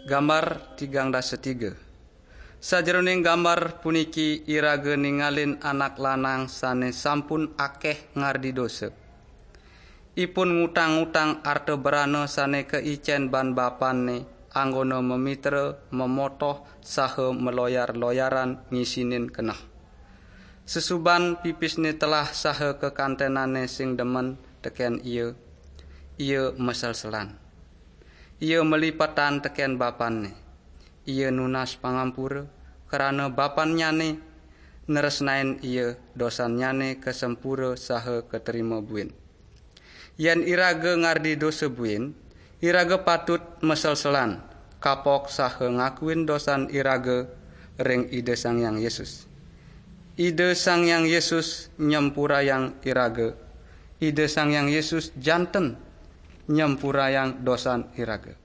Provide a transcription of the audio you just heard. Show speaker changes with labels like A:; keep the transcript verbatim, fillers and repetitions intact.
A: Gambar tigang dasa tiga. Sajroning gambar puniki irage ningalin anak lanang sane sampun akeh ngardi dosa. Ipun ngutang-ngutang arte berana sane keicen ban bapane anggono memitra, memotoh, saha meloyar-loyaran ngisinin kenah. Sesuban pipisne telah saha kekantenane sing demen teken iya, iya mesel-selan. Ia melipatan teken bapanne. Ia nunas pangampura kerana bapan nyane neresnain ia dosan nyane kesempura saha keterima buin. Yen iraga ngardi dosa buin, iraga patut mesel-selan kapok saha ngakuin dosan iraga ring ide Sang Hyang Yesus. Ide Sang Hyang Yesus nyempurayang iraga. Ide Sang Hyang Yesus janten nyempurayang dosan iraga.